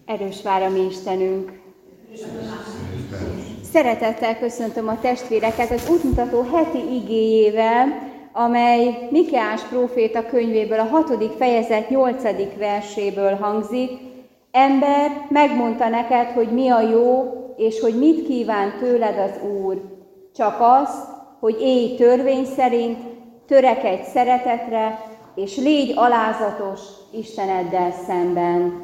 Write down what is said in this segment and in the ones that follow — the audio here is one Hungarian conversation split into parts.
Erős vár a mi Istenünk. Szeretettel köszöntöm a testvéreket az útmutató heti igéjével, amely Mikeás próféta könyvéből, a 6. fejezet 8. verséből hangzik. Ember, megmondta neked, hogy mi a jó, és hogy mit kíván tőled az Úr. Csak azt, hogy élj törvény szerint, törekedj szeretetre, és légy alázatos Isteneddel szemben.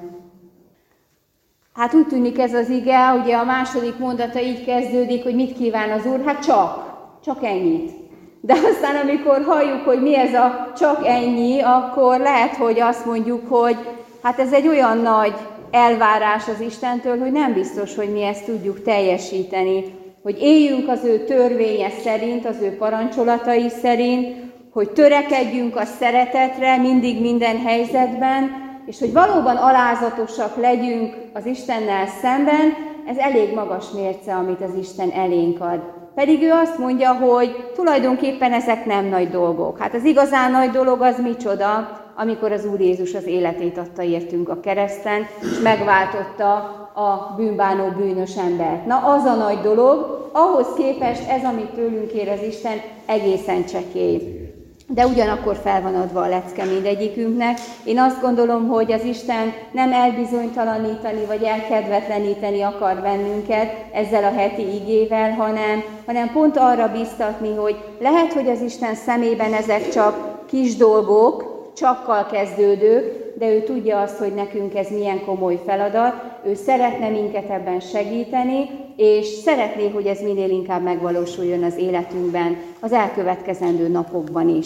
Hát úgy tűnik ez az ige, ugye a második mondata így kezdődik, hogy mit kíván az Úr, hát csak ennyit. De aztán amikor halljuk, hogy mi ez a csak ennyi, akkor lehet, hogy azt mondjuk, hogy hát ez egy olyan nagy elvárás az Istentől, hogy nem biztos, hogy mi ezt tudjuk teljesíteni. Hogy éljünk az ő törvénye szerint, az ő parancsolatai szerint, hogy törekedjünk a szeretetre mindig minden helyzetben, és hogy valóban alázatosak legyünk az Istennel szemben, ez elég magas mérce, amit az Isten elénk ad. Pedig ő azt mondja, hogy tulajdonképpen ezek nem nagy dolgok. Hát az igazán nagy dolog az micsoda, amikor az Úr Jézus az életét adta értünk a kereszten, és megváltotta a bűnbánó bűnös embert. Na, az a nagy dolog, ahhoz képest ez, amit tőlünk kér az Isten, egészen csekély. De ugyanakkor fel van adva a lecke mindegyikünknek. Én azt gondolom, hogy az Isten nem elbizonytalanítani, vagy elkedvetleníteni akar bennünket ezzel a heti igével, hanem pont arra biztatni, hogy lehet, hogy az Isten szemében ezek csak kis dolgok, csakkal kezdődők, de ő tudja azt, hogy nekünk ez milyen komoly feladat. Ő szeretne minket ebben segíteni, és szeretné, hogy ez minél inkább megvalósuljon az életünkben, az elkövetkezendő napokban is.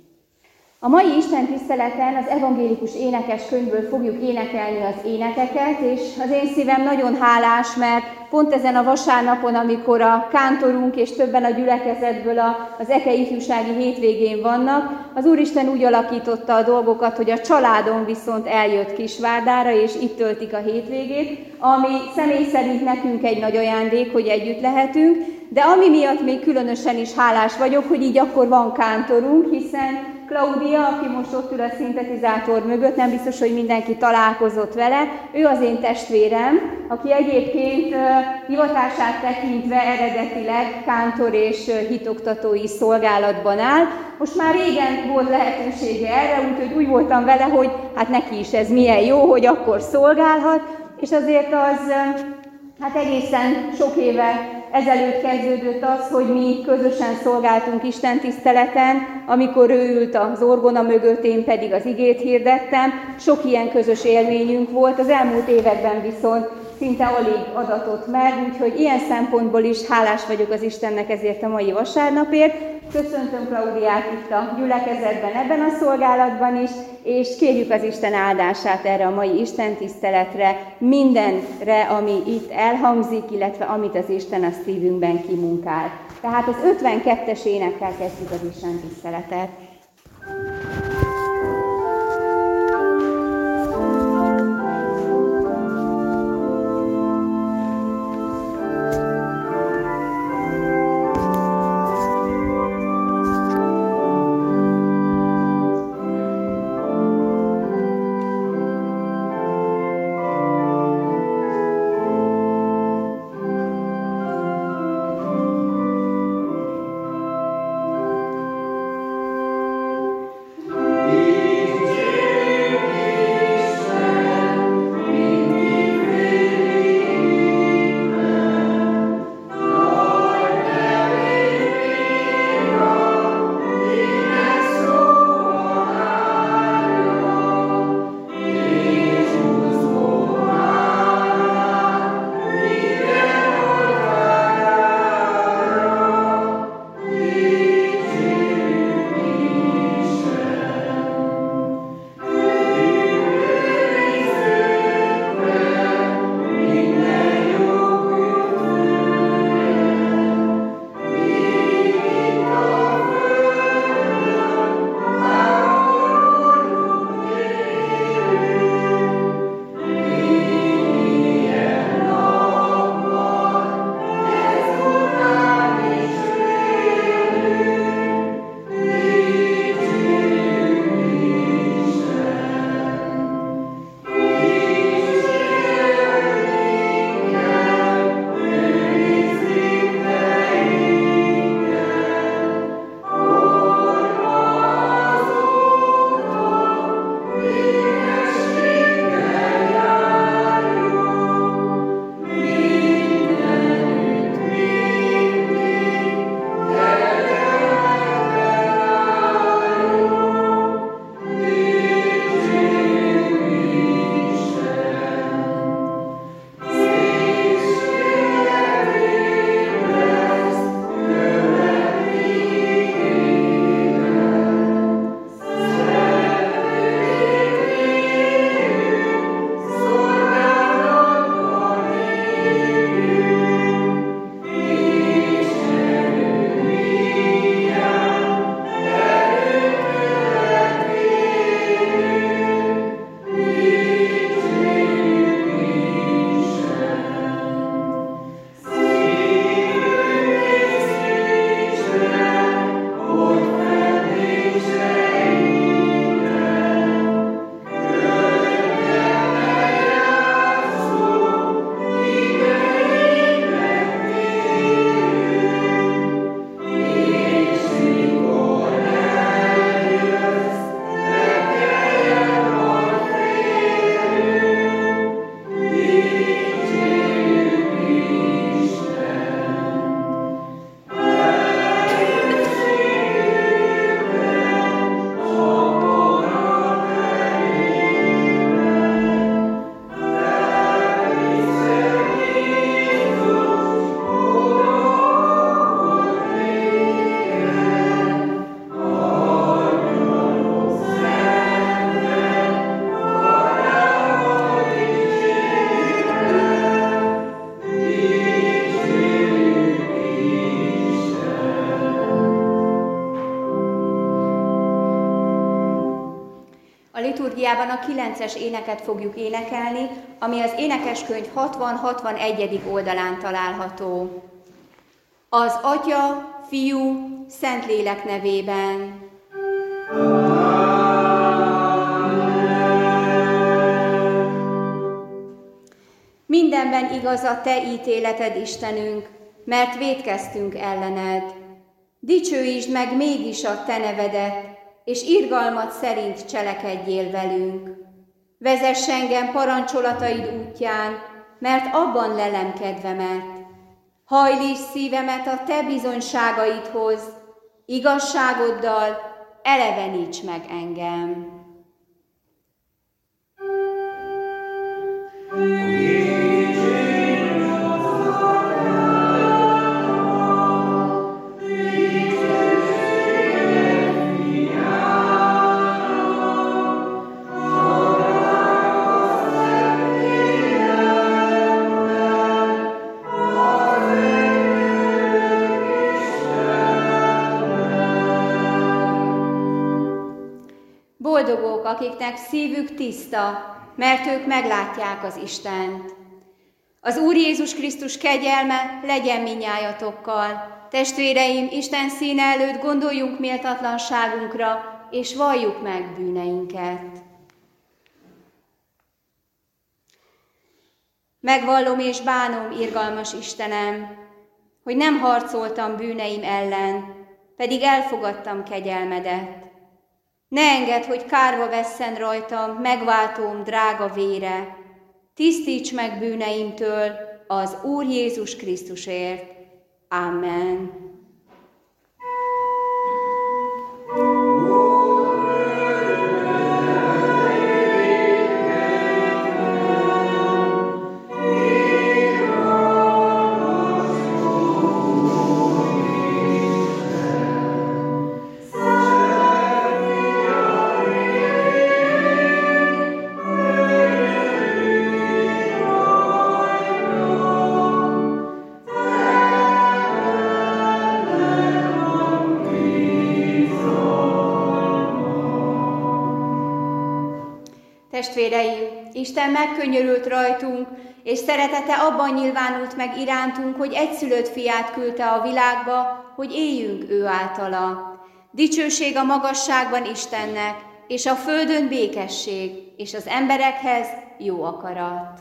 A mai Isten tiszteleten az evangélikus énekes könyvből fogjuk énekelni az énekeket, és az én szívem nagyon hálás, mert pont ezen a vasárnapon, amikor a kántorunk és többen a gyülekezetből az Eke ifjúsági hétvégén vannak, az Úristen úgy alakította a dolgokat, hogy a családom viszont eljött Kisvárdára, és itt töltik a hétvégét, ami személy szerint nekünk egy nagy ajándék, hogy együtt lehetünk, de ami miatt még különösen is hálás vagyok, hogy így akkor van kántorunk, hiszen Klaudia, aki most ott ül a szintetizátor mögött, nem biztos, hogy mindenki találkozott vele, ő az én testvérem, aki egyébként hivatását tekintve eredetileg kántor és hitoktatói szolgálatban áll. Most már régen volt lehetősége erre, úgyhogy úgy voltam vele, hogy hát neki is ez milyen jó, hogy akkor szolgálhat, és azért az hát egészen sok éve ezelőtt kezdődött az, hogy mi közösen szolgáltunk istentiszteleten, amikor ő ült az orgona mögött, én pedig az igét hirdettem. Sok ilyen közös élményünk volt, az elmúlt években viszont szinte alig adatott meg, úgyhogy ilyen szempontból is hálás vagyok az Istennek ezért a mai vasárnapért. Köszöntöm Klaudiát itt a gyülekezetben, ebben a szolgálatban is, és kérjük az Isten áldását erre a mai istentiszteletre, mindenre, ami itt elhangzik, illetve amit az Isten a szívünkben kimunkál. Tehát az 52-es énekkel kezdjük az istentiszteletet. 9-es éneket fogjuk énekelni, ami az énekeskönyv 60-61. oldalán található. Az Atya, Fiú, Szentlélek nevében. Mindenben igaz a te ítéleted, Istenünk, mert vétkeztünk ellened. Dicsőítsd meg mégis a te nevedet, és irgalmad szerint cselekedjél velünk. Vezess engem parancsolataid útján, mert abban lelem kedvemet. Hajlíts szívemet a te bizonyságaidhoz, igazságoddal eleveníts meg engem. Boldogok, akiknek szívük tiszta, mert ők meglátják az Istent. Az Úr Jézus Krisztus kegyelme legyen mindnyájatokkal. Testvéreim, Isten színe előtt gondoljunk méltatlanságunkra, és valljuk meg bűneinket. Megvallom és bánom, irgalmas Istenem, hogy nem harcoltam bűneim ellen, pedig elfogadtam kegyelmedet. Ne engedd, hogy kárba vesszen rajtam megváltóm drága vére. Tisztíts meg bűneimtől az Úr Jézus Krisztusért. Amen. Testvéreim, Isten megkönyörült rajtunk, és szeretete abban nyilvánult meg irántunk, hogy egyszülött fiát küldte a világba, hogy éljünk ő általa. Dicsőség a magasságban Istennek, és a földön békesség, és az emberekhez jó akarat.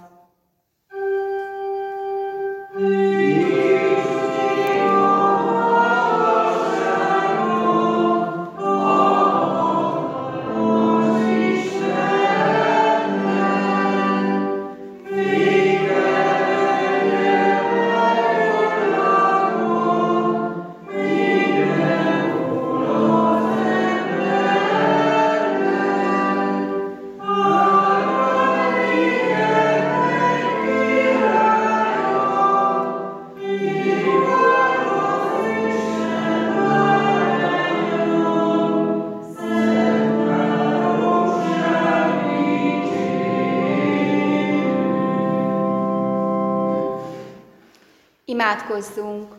Imádkozzunk!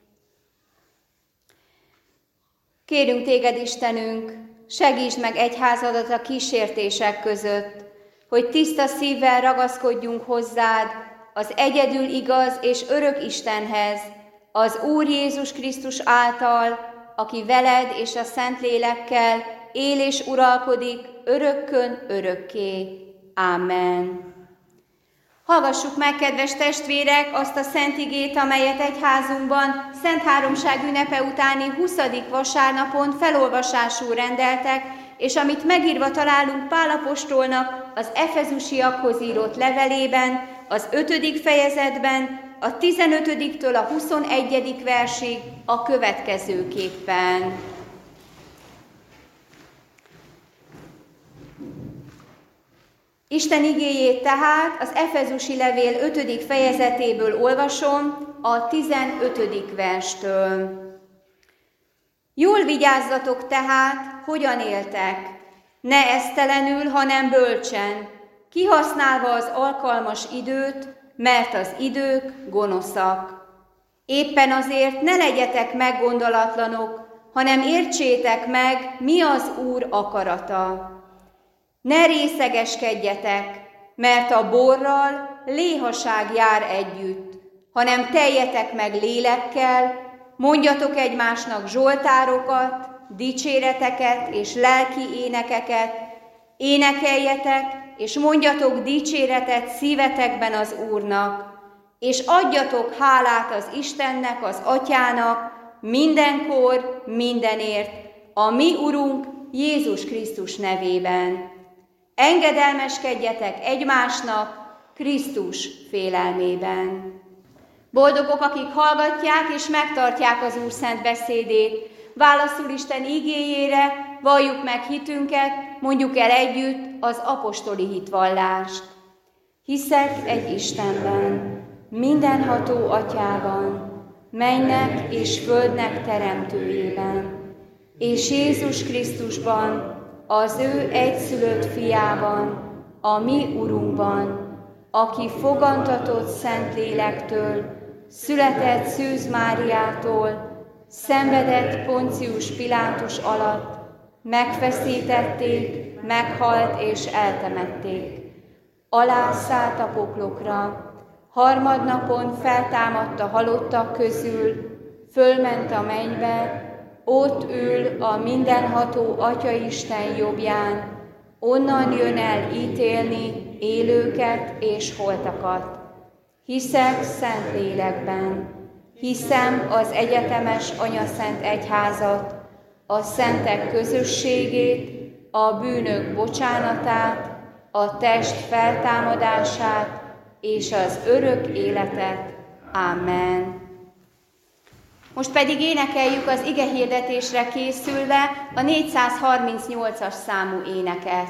Kérünk téged, Istenünk, segítsd meg egyházadat a kísértések között, hogy tiszta szívvel ragaszkodjunk hozzád, az egyedül igaz és örök Istenhez, az Úr Jézus Krisztus által, aki veled és a Szentlélekkel él és uralkodik örökkön örökké. Ámen. Hallgassuk meg, kedves testvérek, azt a szent igét, amelyet egyházunkban Szent Háromság ünnepe utáni 20. vasárnapon felolvasásul rendeltek, és amit megírva találunk Pál apostolnak az Efezusiakhoz írott levelében, az 5. fejezetben, a 15-től a 21. versig a következőképpen. Isten igéjét tehát az Efezusi levél 5. fejezetéből olvasom, a 15. verstől. Jól vigyázzatok tehát, hogyan éltek, ne esztelenül, hanem bölcsen, kihasználva az alkalmas időt, mert az idők gonoszak. Éppen azért ne legyetek meggondolatlanok, hanem értsétek meg, mi az Úr akarata. Ne részegeskedjetek, mert a borral léhaság jár együtt, hanem teljetek meg lélekkel, mondjatok egymásnak zsoltárokat, dicséreteket és lelki énekeket, énekeljetek, és mondjatok dicséretet szívetekben az Úrnak, és adjatok hálát az Istennek, az Atyának, mindenkor, mindenért, a mi Urunk Jézus Krisztus nevében. Engedelmeskedjetek egymásnak Krisztus félelmében. Boldogok, akik hallgatják és megtartják az Úr szent beszédét, válaszul Isten igéjére, valljuk meg hitünket, mondjuk el együtt az apostoli hitvallást. Hiszek egy Istenben, mindenható Atyában, mennek és földnek teremtőjében, és Jézus Krisztusban, az ő egyszülött fiában, a mi Urunkban, aki fogantatott Szentlélektől, született Szűz Máriától, szenvedett Poncius Pilátus alatt, megfeszítették, meghalt és eltemették. Alászállt a poklokra, harmadnapon feltámadt a halottak közül, fölment a mennybe, ott ül a mindenható Atyaisten jobbján, onnan jön el ítélni élőket és holtakat. Hiszek Szentlélekben, hiszem az egyetemes Anyaszent Egyházat, a szentek közösségét, a bűnök bocsánatát, a test feltámadását és az örök életet. Amen. Most pedig énekeljük az igehirdetésre készülve a 438-as számú éneket.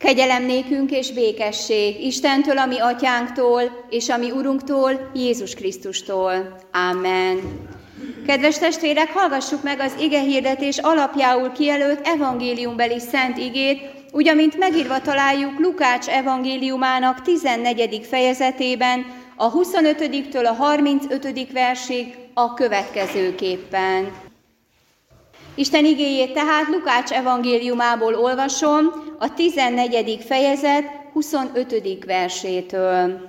Kegyelem nékünk és békesség Istentől, a mi atyánktól, és a mi Urunktól, Jézus Krisztustól. Amen. Kedves testvérek, hallgassuk meg az igehirdetés alapjául kijelölt evangéliumbeli szent igét, úgy, amint megírva találjuk Lukács evangéliumának 14. fejezetében, a 25-től a 35. versig a következőképpen. Isten igéjét tehát Lukács evangéliumából olvasom, a 14. fejezet 25. versétől.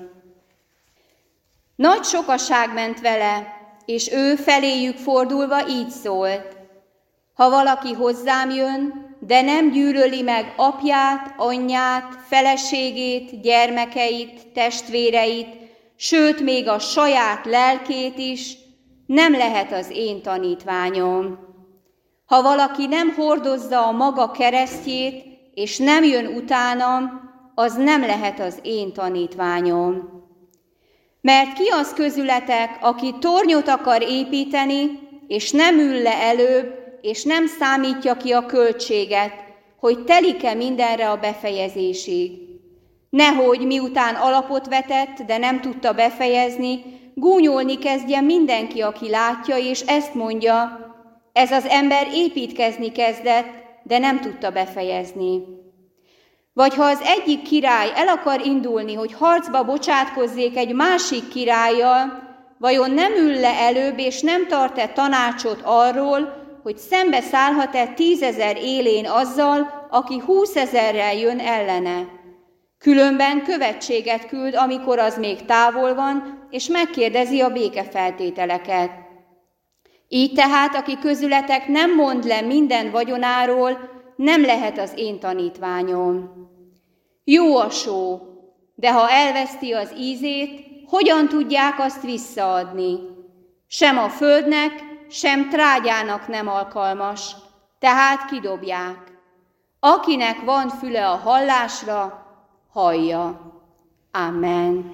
Nagy sokaság ment vele, és ő feléjük fordulva így szólt: ha valaki hozzám jön, de nem gyűlöli meg apját, anyját, feleségét, gyermekeit, testvéreit, sőt, még a saját lelkét is, nem lehet az én tanítványom. Ha valaki nem hordozza a maga keresztjét, és nem jön utánam, az nem lehet az én tanítványom. Mert ki az közületek, aki tornyot akar építeni, és nem ül le előbb, és nem számítja ki a költséget, hogy telik-e mindenre a befejezésig. Nehogy miután alapot vetett, de nem tudta befejezni, gúnyolni kezdje mindenki, aki látja, és ezt mondja: ez az ember építkezni kezdett, de nem tudta befejezni. Vagy ha az egyik király el akar indulni, hogy harcba bocsátkozzék egy másik királlyal, vajon nem ül le előbb, és nem tart-e tanácsot arról, hogy szembe szállhat-e 10 000 élén azzal, aki 20 000-rel jön ellene? Különben követséget küld, amikor az még távol van, és megkérdezi a békefeltételeket. Így tehát, aki közületek nem mond le minden vagyonáról, nem lehet az én tanítványom. Jó a só, de ha elveszti az ízét, hogyan tudják azt visszaadni? Sem a földnek, sem trágyának nem alkalmas, tehát kidobják. Akinek van füle a hallásra, hallja. Amen.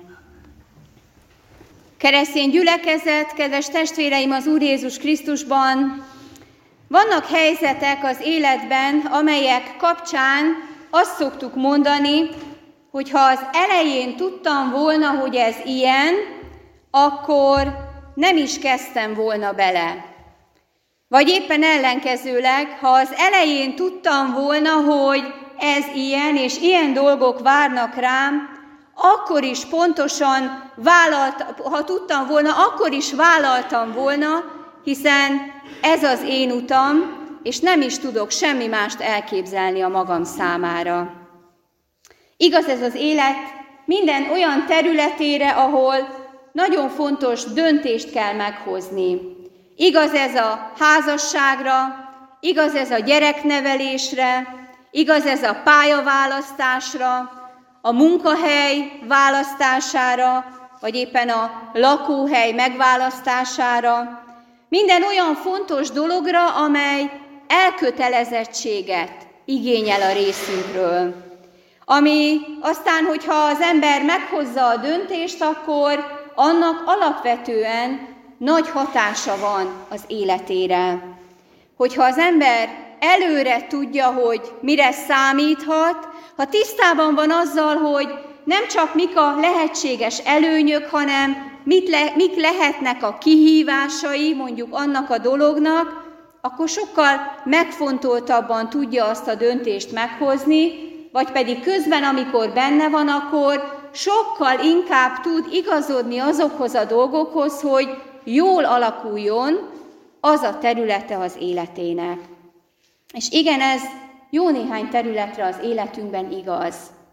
Keresztény gyülekezet, kedves testvéreim az Úr Jézus Krisztusban, vannak helyzetek az életben, amelyek kapcsán azt szoktuk mondani, hogy ha az elején tudtam volna, hogy ez ilyen, akkor nem is kezdtem volna bele. Vagy éppen ellenkezőleg, ha az elején tudtam volna, hogy ez ilyen, és ilyen dolgok várnak rám, akkor is pontosan ha tudtam volna, akkor is vállaltam volna, hiszen ez az én utam, és nem is tudok semmi mást elképzelni a magam számára. Igaz ez az élet minden olyan területére, ahol nagyon fontos döntést kell meghozni. Igaz ez a házasságra, igaz ez a gyereknevelésre, igaz ez a pályaválasztásra, a munkahely választására, vagy éppen a lakóhely megválasztására. Minden olyan fontos dologra, amely elkötelezettséget igényel a részünkről. Ami aztán, hogyha az ember meghozza a döntést, akkor annak alapvetően nagy hatása van az életére. Hogyha az ember előre tudja, hogy mire számíthat, ha tisztában van azzal, hogy nem csak mik a lehetséges előnyök, hanem mik lehetnek a kihívásai mondjuk annak a dolognak, akkor sokkal megfontoltabban tudja azt a döntést meghozni, vagy pedig közben, amikor benne van, akkor sokkal inkább tud igazodni azokhoz a dolgokhoz, hogy jól alakuljon az a területe az életének. És igen, ez jó néhány területre az életünkben igaz.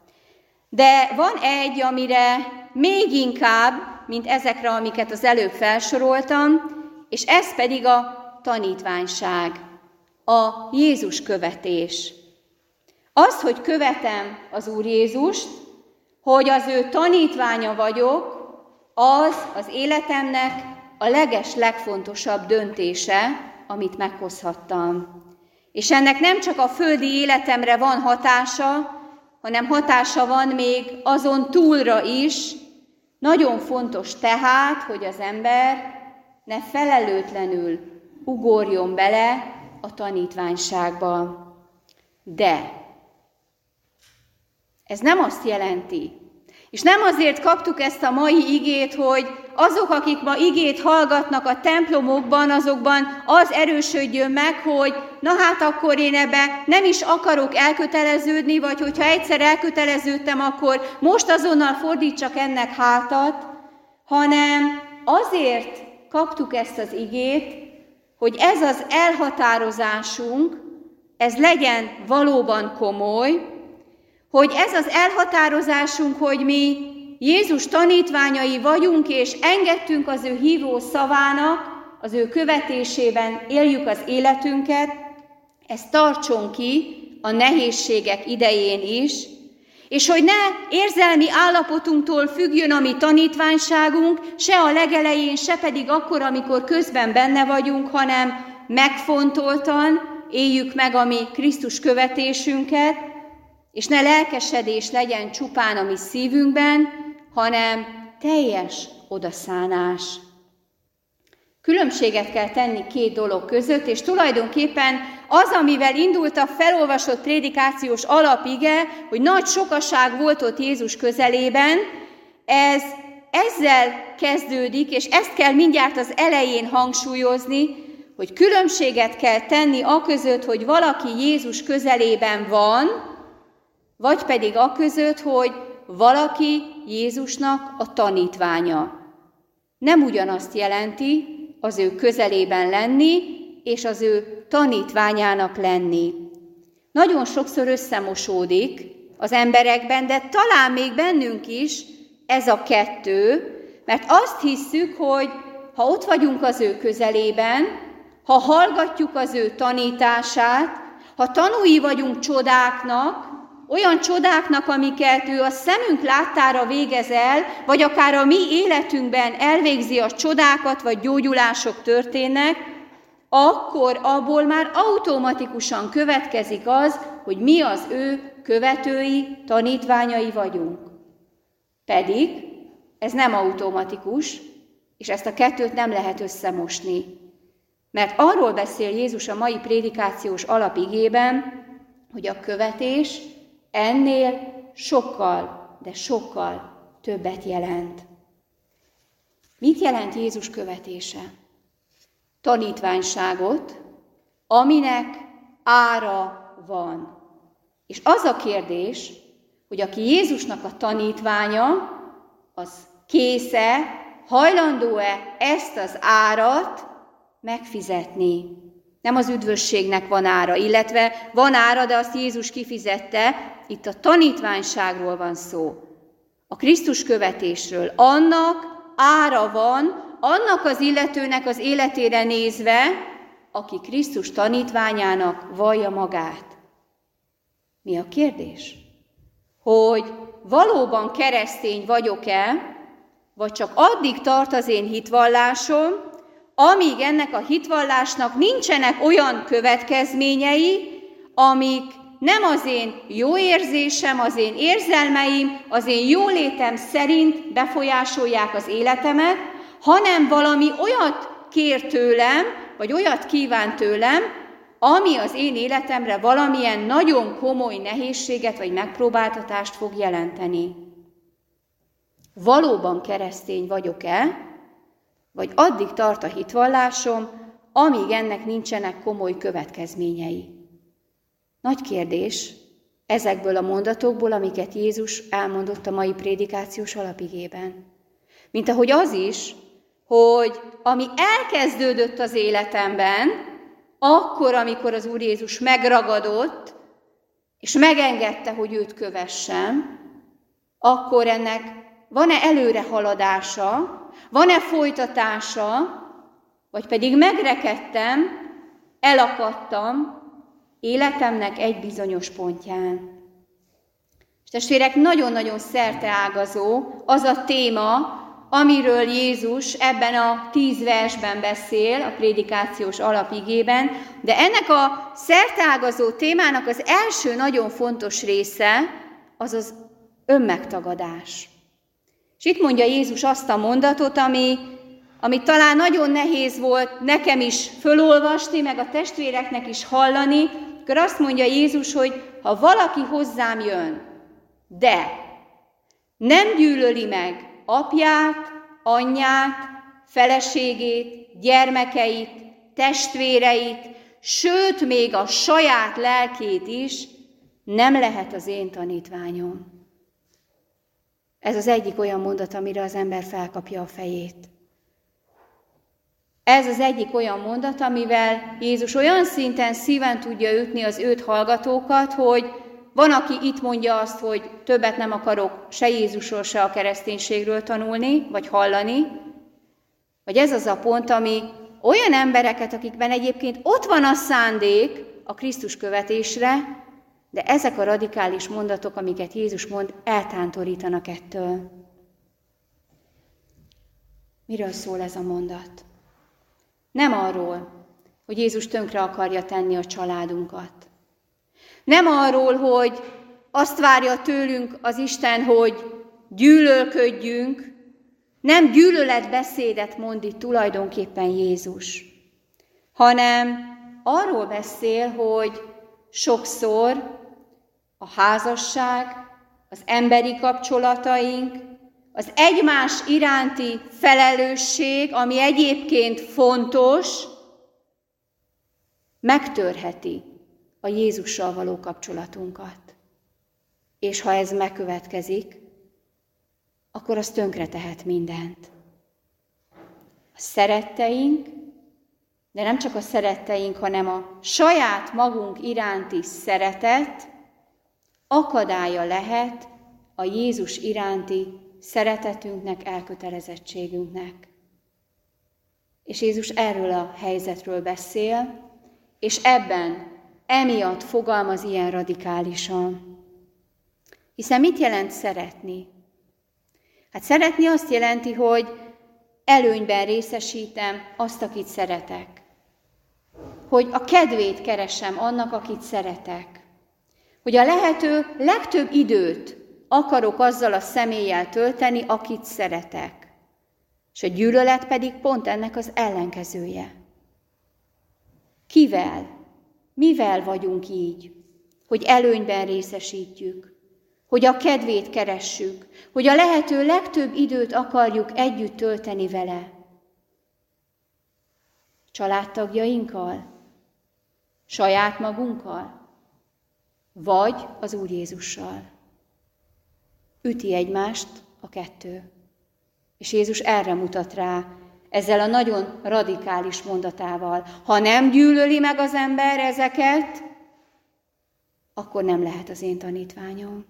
De van egy, amire még inkább, mint ezekre, amiket az előbb felsoroltam, és ez pedig a tanítványság, a Jézus követés. Az, hogy követem az Úr Jézust, hogy az ő tanítványa vagyok, az életemnek a legfontosabb döntése, amit meghozhattam. És ennek nem csak a földi életemre van hatása, hanem hatása van még azon túlra is. Nagyon fontos tehát, hogy az ember ne felelőtlenül ugorjon bele a tanítványságba. De Ez nem azt jelenti. És nem azért kaptuk ezt a mai igét, hogy azok, akik ma igét hallgatnak a templomokban, azokban az erősödjön meg, hogy na hát akkor én ebbe nem is akarok elköteleződni, vagy hogyha egyszer elköteleződtem, akkor most azonnal fordítsak ennek hátat, hanem azért kaptuk ezt az igét, hogy ez az elhatározásunk, ez legyen valóban komoly, hogy ez az elhatározásunk, hogy mi Jézus tanítványai vagyunk, és engedtünk az ő hívó szavának, az ő követésében éljük az életünket, ez tartson ki a nehézségek idején is, és hogy ne érzelmi állapotunktól függjön a mi tanítványságunk, se a legelején, se pedig akkor, amikor közben benne vagyunk, hanem megfontoltan éljük meg a mi Krisztus követésünket, és ne lelkesedés legyen csupán a mi szívünkben, hanem teljes odaszánás. Különbséget kell tenni két dolog között, és tulajdonképpen az, amivel indult a felolvasott prédikációs alapige, hogy nagy sokaság volt ott Jézus közelében, ez ezzel kezdődik, és ezt kell mindjárt az elején hangsúlyozni, hogy különbséget kell tenni aközött, hogy valaki Jézus közelében van, vagy pedig aközött, hogy valaki Jézusnak a tanítványa. Nem ugyanazt jelenti az ő közelében lenni, és az ő tanítványának lenni. Nagyon sokszor összemosódik az emberekben, de talán még bennünk is ez a kettő, mert azt hisszük, hogy ha ott vagyunk az ő közelében, ha hallgatjuk az ő tanítását, ha tanúi vagyunk csodáknak, olyan csodáknak, amiket ő a szemünk láttára végez el, vagy akár a mi életünkben elvégzi a csodákat, vagy gyógyulások történnek, akkor abból már automatikusan következik az, hogy mi az ő követői, tanítványai vagyunk. Pedig ez nem automatikus, és ezt a kettőt nem lehet összemosni. Mert arról beszél Jézus a mai prédikációs alapigében, hogy a követés ennél sokkal, de sokkal többet jelent. Mit jelent Jézus követése? Tanítványságot, aminek ára van. És az a kérdés, hogy aki Jézusnak a tanítványa, az kész-e, hajlandó-e ezt az árat megfizetni. Nem az üdvösségnek van ára, illetve van ára, de azt Jézus kifizette, itt a tanítványságról van szó. A Krisztus követésről. Annak ára van, annak az illetőnek az életére nézve, aki Krisztus tanítványának vallja magát. Mi a kérdés? Hogy valóban keresztény vagyok-e, vagy csak addig tart az én hitvallásom, amíg ennek a hitvallásnak nincsenek olyan következményei, amik nem az én jó érzésem, az én érzelmeim, az én jólétem szerint befolyásolják az életemet, hanem valami olyat kér tőlem, vagy olyat kíván tőlem, ami az én életemre valamilyen nagyon komoly nehézséget vagy megpróbáltatást fog jelenteni. Valóban keresztény vagyok-e, vagy addig tart a hitvallásom, amíg ennek nincsenek komoly következményei? Nagy kérdés ezekből a mondatokból, amiket Jézus elmondott a mai prédikációs alapigében. Mint ahogy az is, hogy ami elkezdődött az életemben, akkor, amikor az Úr Jézus megragadott, és megengedte, hogy őt kövessem, akkor ennek van-e előrehaladása, van-e folytatása, vagy pedig megrekedtem, elakadtam életemnek egy bizonyos pontján. És testvérek, nagyon-nagyon szerteágazó az a téma, amiről Jézus ebben a 10 versben beszél, a prédikációs alapigében, de ennek a szerteágazó témának az első nagyon fontos része az az önmegtagadás. És itt mondja Jézus azt a mondatot, ami talán nagyon nehéz volt nekem is fölolvasni, meg a testvéreknek is hallani, akkor azt mondja Jézus, hogy ha valaki hozzám jön, de nem gyűlöli meg apját, anyját, feleségét, gyermekeit, testvéreit, sőt, még a saját lelkét is, nem lehet az én tanítványom. Ez az egyik olyan mondat, amire az ember felkapja a fejét. Ez az egyik olyan mondat, amivel Jézus olyan szinten szíven tudja ütni az őt hallgatókat, hogy van, aki itt mondja azt, hogy többet nem akarok se Jézusról, se a kereszténységről tanulni, vagy hallani, vagy ez az a pont, ami olyan embereket, akikben egyébként ott van a szándék a Krisztus követésre, de ezek a radikális mondatok, amiket Jézus mond, eltántorítanak ettől. Miről szól ez a mondat? Nem arról, hogy Jézus tönkre akarja tenni a családunkat. Nem arról, hogy azt várja tőlünk az Isten, hogy gyűlölködjünk, nem gyűlöletbeszédet mond itt tulajdonképpen Jézus, hanem arról beszél, hogy sokszor a házasság, az emberi kapcsolataink, az egymás iránti felelősség, ami egyébként fontos, megtörheti a Jézussal való kapcsolatunkat. És ha ez megkövetkezik, akkor az tönkretehet mindent. A szeretteink, de nem csak a szeretteink, hanem a saját magunk iránti szeretet akadálya lehet a Jézus iránti szeretetünknek, elkötelezettségünknek. És Jézus erről a helyzetről beszél, és emiatt fogalmaz ilyen radikálisan. Hiszen mit jelent szeretni? Hát szeretni azt jelenti, hogy előnyben részesítem azt, akit szeretek. Hogy a kedvét keresem annak, akit szeretek. Hogy a lehető legtöbb időt akarok azzal a személlyel tölteni, akit szeretek. És a gyűlölet pedig pont ennek az ellenkezője. Kivel? Mivel vagyunk így? Hogy előnyben részesítjük, hogy a kedvét keressük, hogy a lehető legtöbb időt akarjuk együtt tölteni vele. Családtagjainkkal? Saját magunkkal? Vagy az Úr Jézussal? Üti egymást a kettő. És Jézus erre mutat rá, ezzel a nagyon radikális mondatával. Ha nem gyűlöli meg az ember ezeket, akkor nem lehet az én tanítványom.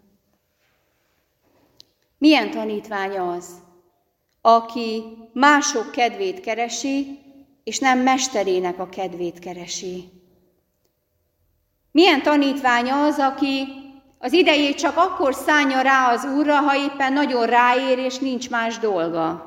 Milyen tanítvány az, aki mások kedvét keresi, és nem mesterének a kedvét keresi? Milyen tanítvány az, aki az idejét csak akkor szánja rá az Úrra, ha éppen nagyon ráér, és nincs más dolga?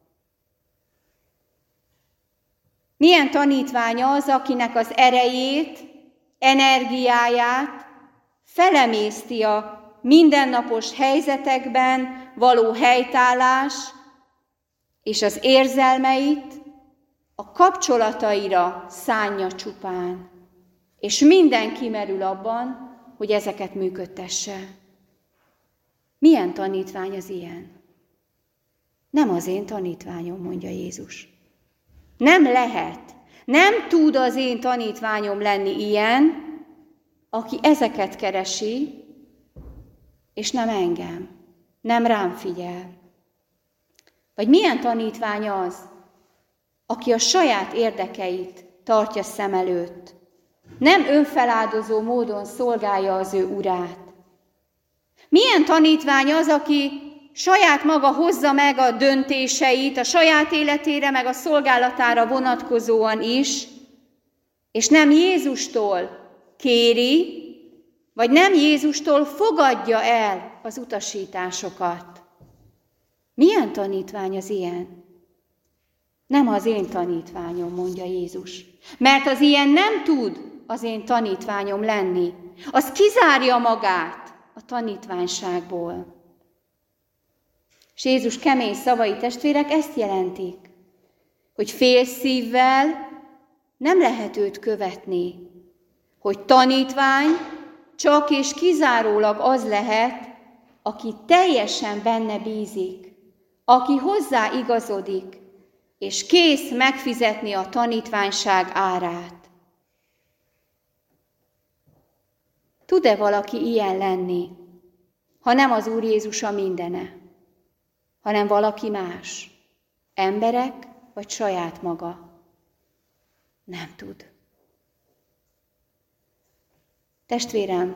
Milyen tanítvány az, akinek az erejét, energiáját felemészti a mindennapos helyzetekben való helytállás, és az érzelmeit a kapcsolataira szánja csupán, és minden kimerül abban, hogy ezeket működtesse. Milyen tanítvány az ilyen? Nem az én tanítványom, mondja Jézus. Nem lehet, nem tud az én tanítványom lenni ilyen, aki ezeket keresi, és nem engem, nem rám figyel. Vagy milyen tanítvány az, aki a saját érdekeit tartja szem előtt, nem önfeláldozó módon szolgálja az ő urát. Milyen tanítvány az, aki saját maga hozza meg a döntéseit, a saját életére, meg a szolgálatára vonatkozóan is, és nem Jézustól kéri, vagy nem Jézustól fogadja el az utasításokat. Milyen tanítvány az ilyen? Nem az én tanítványom, mondja Jézus. Mert az ilyen nem tud az én tanítványom lenni. Az kizárja magát a tanítványságból. És Jézus kemény szavai, testvérek, ezt jelentik, hogy fél szívvel nem lehet őt követni, hogy tanítvány csak és kizárólag az lehet, aki teljesen benne bízik, aki hozzá igazodik, és kész megfizetni a tanítványság árát. Tud-e valaki ilyen lenni, ha nem az Úr Jézus a mindene, hanem valaki más, emberek vagy saját maga? Nem tud. Testvérem,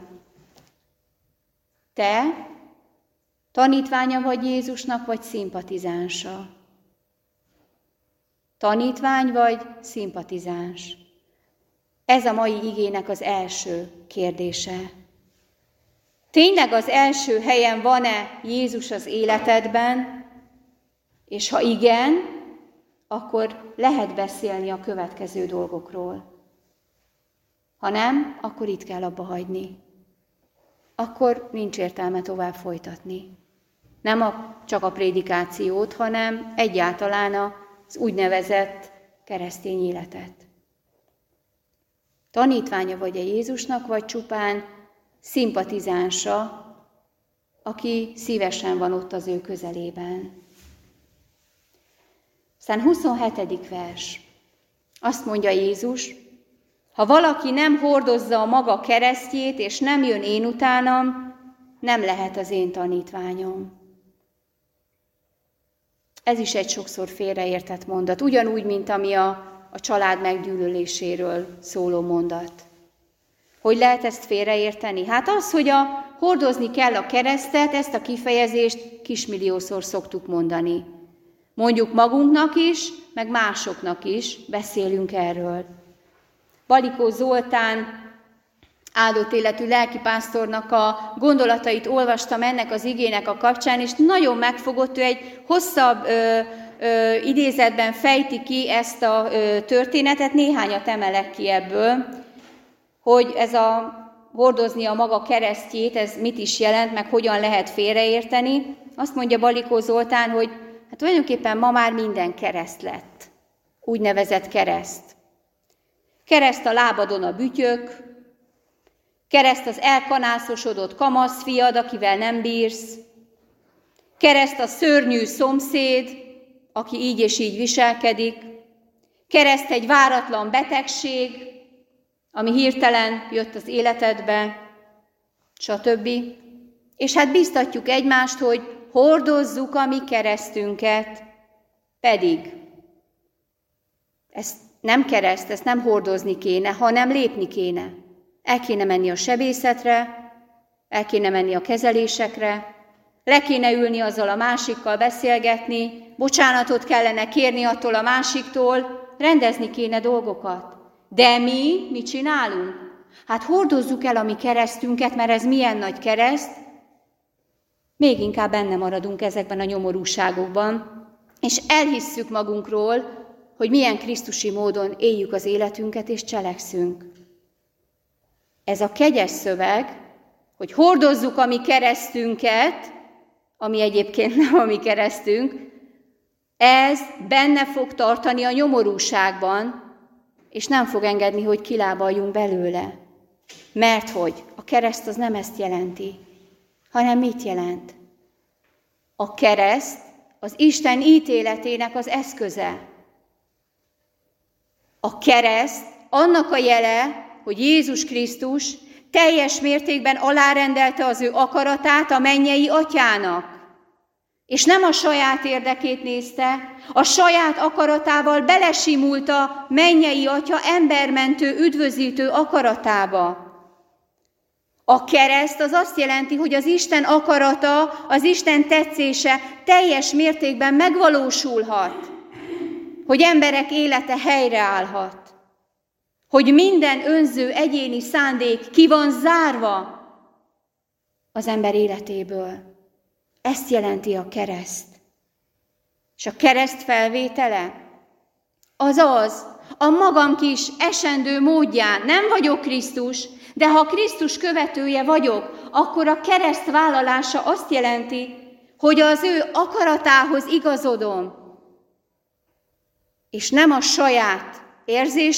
te tanítványa vagy Jézusnak, vagy szimpatizánsa? Tanítvány vagy szimpatizáns? Ez a mai igének az első kérdése. Tényleg az első helyen van-e Jézus az életedben? És ha igen, akkor lehet beszélni a következő dolgokról. Ha nem, akkor itt kell abba hagyni. Akkor nincs értelme tovább folytatni. Nem csak a prédikációt, hanem egyáltalán az úgynevezett keresztény életet. Tanítványa vagy-e Jézusnak, vagy csupán szimpatizánsa, aki szívesen van ott az ő közelében. Aztán 27. vers. Azt mondja Jézus, ha valaki nem hordozza a maga keresztjét, és nem jön én utánam, nem lehet az én tanítványom. Ez is egy sokszor félreértett mondat, ugyanúgy, mint ami a család meggyűlöléséről szóló mondat. Hogy lehet ezt félreérteni? Hát az, hogy hordozni kell a keresztet, ezt a kifejezést kismilliószor szoktuk mondani. Mondjuk magunknak is, meg másoknak is beszélünk erről. Balikó Zoltán áldott életű lelkipásztornak a gondolatait olvastam ennek az igének a kapcsán, és nagyon megfogott, ő egy hosszabb idézetben fejti ki ezt a történetet, néhányat emelek ki ebből, hogy ez a hordozni a maga keresztjét, ez mit is jelent, meg hogyan lehet félreérteni. Azt mondja Balikó Zoltán, hogy hát tulajdonképpen ma már minden kereszt lett, úgynevezett kereszt. Kereszt a lábadon a bütyök, kereszt az elkanászosodott kamaszfiad, akivel nem bírsz, kereszt a szörnyű szomszéd, aki így és így viselkedik, kereszt egy váratlan betegség, ami hirtelen jött az életedbe, stb. És hát biztatjuk egymást, hogy hordozzuk a mi keresztünket, pedig ezt nem kereszt, ezt nem hordozni kéne, hanem lépni kéne. El kéne menni a sebészetre, el kéne menni a kezelésekre, le kéne ülni azzal a másikkal beszélgetni, bocsánatot kellene kérni attól a másiktól, rendezni kéne dolgokat. De mi mit csinálunk? Hát hordozzuk el a mi keresztünket, mert ez milyen nagy kereszt, még inkább benne maradunk ezekben a nyomorúságokban, és elhisszük magunkról, hogy milyen krisztusi módon éljük az életünket és cselekszünk. Ez a kegyes szöveg, hogy hordozzuk a mi keresztünket, ami egyébként nem a mi keresztünk, ez benne fog tartani a nyomorúságban, és nem fog engedni, hogy kilábaljunk belőle. Mert hogy a kereszt az nem ezt jelenti, hanem mit jelent? A kereszt az Isten ítéletének az eszköze. A kereszt annak a jele, hogy Jézus Krisztus teljes mértékben alárendelte az ő akaratát a mennyei atyának. És nem a saját érdekét nézte, a saját akaratával belesimult a mennyei atya embermentő, üdvözítő akaratába. A kereszt az azt jelenti, hogy az Isten akarata, az Isten tetszése teljes mértékben megvalósulhat, hogy emberek élete helyreállhat, hogy minden önző egyéni szándék ki van zárva az ember életéből. Ezt jelenti a kereszt. És a kereszt felvétele az a magam kis esendő módján. Nem vagyok Krisztus, de ha Krisztus követője vagyok, akkor a kereszt vállalása azt jelenti, hogy az ő akaratához igazodom, és nem a saját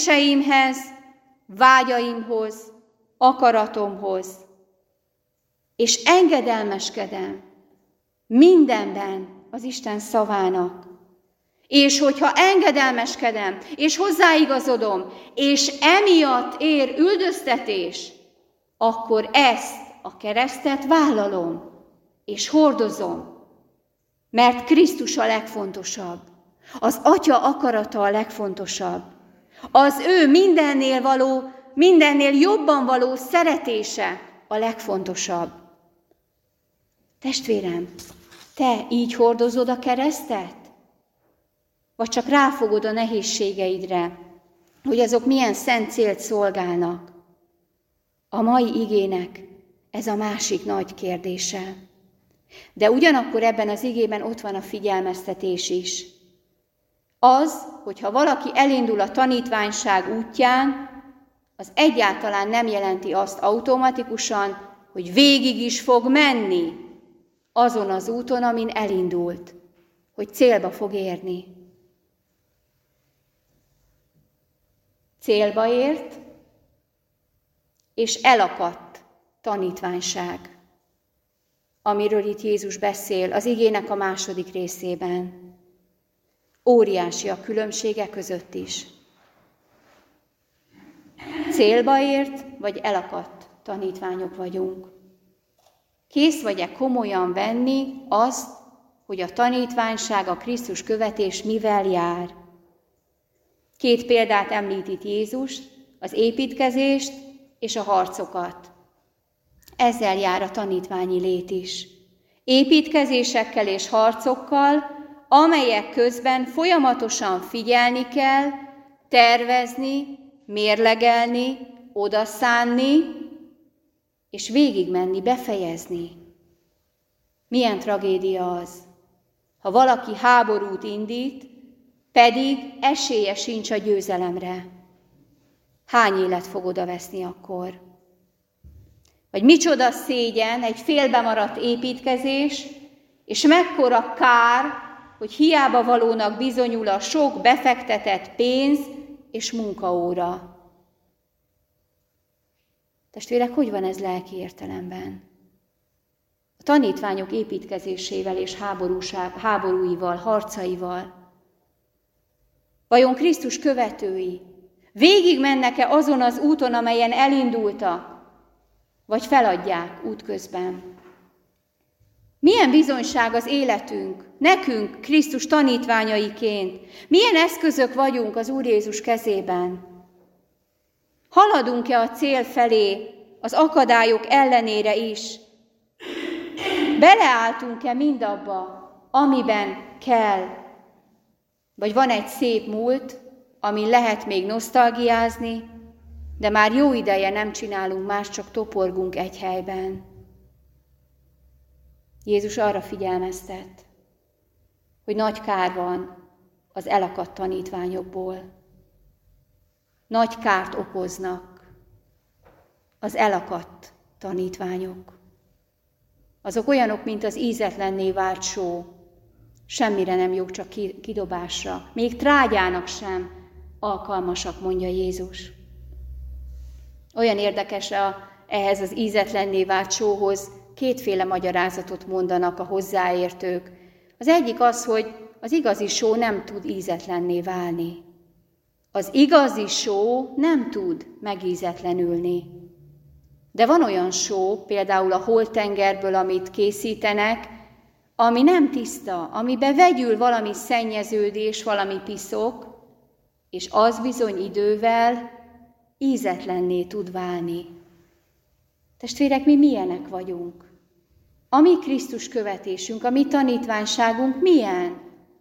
érzéseimhez, vágyaimhoz, akaratomhoz. és engedelmeskedem mindenben az Isten szavának. És hogyha engedelmeskedem, és hozzáigazodom, és emiatt ér üldöztetés, akkor ezt a keresztet vállalom, és hordozom, mert Krisztus a legfontosabb. Az Atya akarata a legfontosabb. Az ő mindennél jobban való szeretése a legfontosabb. Testvérem, te így hordozod a keresztet? Vagy csak ráfogod a nehézségeidre, hogy azok milyen szent célt szolgálnak? A mai igének ez a másik nagy kérdése. De ugyanakkor ebben az igében ott van a figyelmeztetés is. Az, hogyha valaki elindul a tanítványság útján, az egyáltalán nem jelenti azt automatikusan, hogy végig is fog menni azon az úton, amin elindult, hogy célba fog érni. Célba ért, és elakadt tanítványság, amiről itt Jézus beszél az igének a második részében. Óriási a különbsége között is. Célba ért, vagy elakadt tanítványok vagyunk. Kész vagy-e komolyan venni azt, hogy a tanítványság, a Krisztus követés mivel jár? 2 példát említ itt Jézus, az építkezést és a harcokat. Ezzel jár a tanítványi lét is. Építkezésekkel és harcokkal, amelyek közben folyamatosan figyelni kell, tervezni, mérlegelni, odaszánni, és végigmenni, befejezni. Milyen tragédia az, ha valaki háborút indít, pedig esélye sincs a győzelemre. Hány élet fog odaveszni akkor? Vagy micsoda szégyen egy félbemaradt építkezés, és mekkora kár, hogy hiába valónak bizonyul a sok befektetett pénz és munkaóra. Testvérek, hogy van ez lelki értelemben? A tanítványok építkezésével és háborúival, harcaival. Vajon Krisztus követői végig mennek-e azon az úton, amelyen elindultak, vagy feladják útközben? Milyen bizonyság az életünk, nekünk Krisztus tanítványaiként? Milyen eszközök vagyunk az Úr Jézus kezében? Haladunk-e a cél felé az akadályok ellenére is? Beleálltunk-e mindabba, amiben kell? Vagy van egy szép múlt, amin lehet még nosztalgiázni, de már jó ideje nem csinálunk más, csak toporgunk egy helyben. Jézus arra figyelmeztet, hogy nagy kár van az elakadt tanítványokból. Nagy kárt okoznak az elakadt tanítványok. Azok olyanok, mint az ízetlenné vált só. Semmire nem jók, csak kidobásra. Még trágyának sem alkalmasak, mondja Jézus. Olyan érdekes ehhez az ízetlenné vált sóhoz 2 magyarázatot mondanak a hozzáértők. Az egyik az, hogy az igazi só nem tud ízetlenné válni. Az igazi só nem tud megízetlenülni. De van olyan só, például a holtengerből, amit készítenek, ami nem tiszta, amiben vegyül valami szennyeződés, valami piszok, és az bizony idővel ízetlenné tud válni. Testvérek, mi milyenek vagyunk? A mi Krisztus követésünk, a mi tanítványságunk milyen?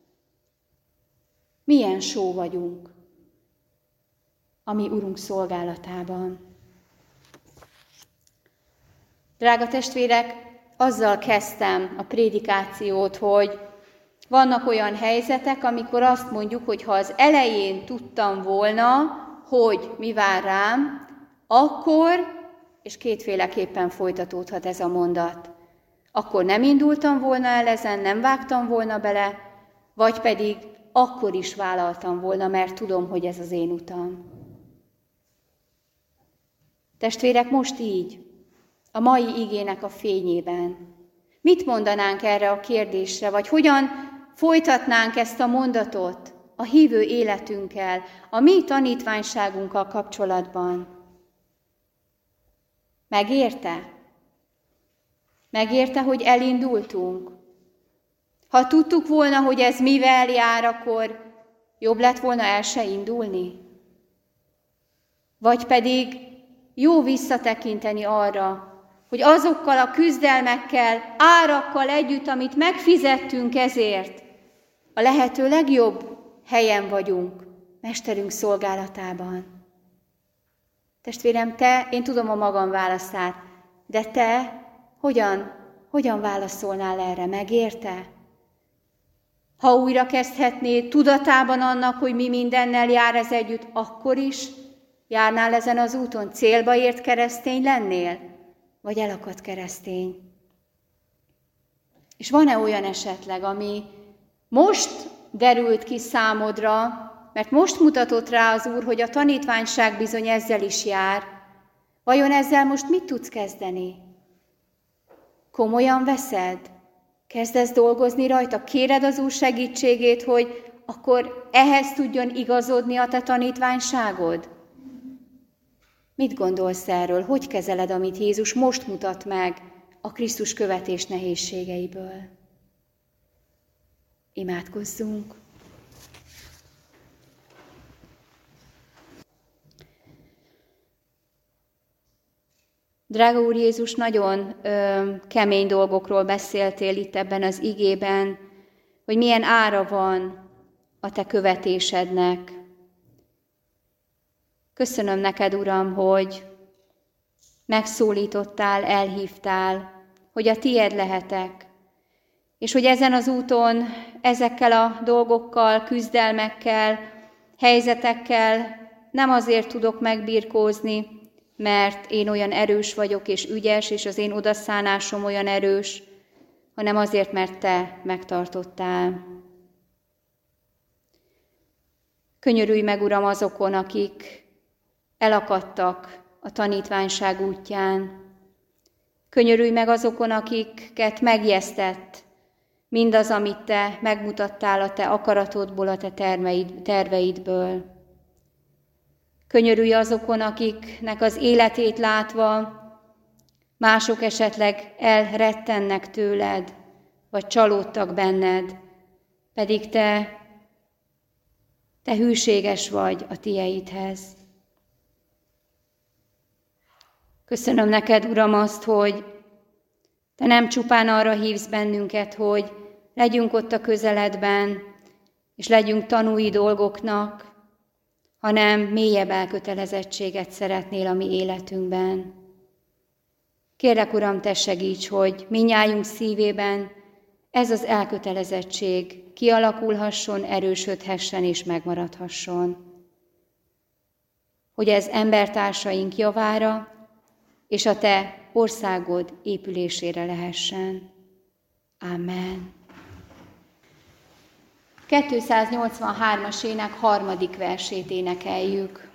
Milyen só vagyunk a mi Urunk szolgálatában? Drága testvérek, azzal kezdtem a prédikációt, hogy vannak olyan helyzetek, amikor azt mondjuk, hogy ha az elején tudtam volna, hogy mi vár rám, akkor, és 2 folytatódhat ez a mondat, akkor nem indultam volna el ezen, nem vágtam volna bele, vagy pedig akkor is vállaltam volna, mert tudom, hogy ez az én utam. Testvérek, most így, a mai igének a fényében. Mit mondanánk erre a kérdésre, vagy hogyan folytatnánk ezt a mondatot a hívő életünkkel, a mi tanítványságunkkal kapcsolatban? Megérte? Megérte, hogy elindultunk? Ha tudtuk volna, hogy ez mivel jár, akkor jobb lett volna el se indulni? Vagy pedig jó visszatekinteni arra, hogy azokkal a küzdelmekkel, árakkal együtt, amit megfizettünk ezért, a lehető legjobb helyen vagyunk, Mesterünk szolgálatában. Testvérem, én tudom a magam válaszát, de te hogyan válaszolnál erre? Megérte? Ha újra kezdhetnéd, tudatában annak, hogy mi mindennel jár ez együtt, akkor is járnál ezen az úton? Célba ért keresztény lennél? Vagy elakadt keresztény? És van-e olyan esetleg, ami most derült ki számodra, mert most mutatott rá az Úr, hogy a tanítványság bizony ezzel is jár. Vajon ezzel most mit tudsz kezdeni? Komolyan veszed? Kezdesz dolgozni rajta? Kéred az Úr segítségét, hogy akkor ehhez tudjon igazodni a te tanítványságod? Mit gondolsz erről? Hogy kezeled, amit Jézus most mutat meg a Krisztus követés nehézségeiből? Imádkozzunk! Drága Úr Jézus, nagyon kemény dolgokról beszéltél itt ebben az igében, hogy milyen ára van a te követésednek. Köszönöm neked, Uram, hogy megszólítottál, elhívtál, hogy a tied lehetek, és hogy ezen az úton, ezekkel a dolgokkal, küzdelmekkel, helyzetekkel nem azért tudok megbirkózni, mert én olyan erős vagyok és ügyes, és az én odaszánásom olyan erős, hanem azért, mert te megtartottál. Könyörülj meg, Uram, azokon, akik elakadtak a tanítványság útján. Könyörülj meg azokon, akiket megijesztett mindaz, amit te megmutattál a te akaratodból, a te terveidből. Könyörülj azokon, akiknek az életét látva mások esetleg elrettennek tőled, vagy csalódtak benned, pedig te hűséges vagy a tieidhez. Köszönöm neked, Uram, azt, hogy te nem csupán arra hívsz bennünket, hogy legyünk ott a közeledben, és legyünk tanúi dolgoknak, hanem mélyebb elkötelezettséget szeretnél a mi életünkben. Kérlek, Uram, te segíts, hogy mindnyájunk szívében ez az elkötelezettség kialakulhasson, erősödhessen és megmaradhasson. Hogy ez embertársaink javára és a te országod épülésére lehessen. Amen. 283-as ének 3. versét énekeljük.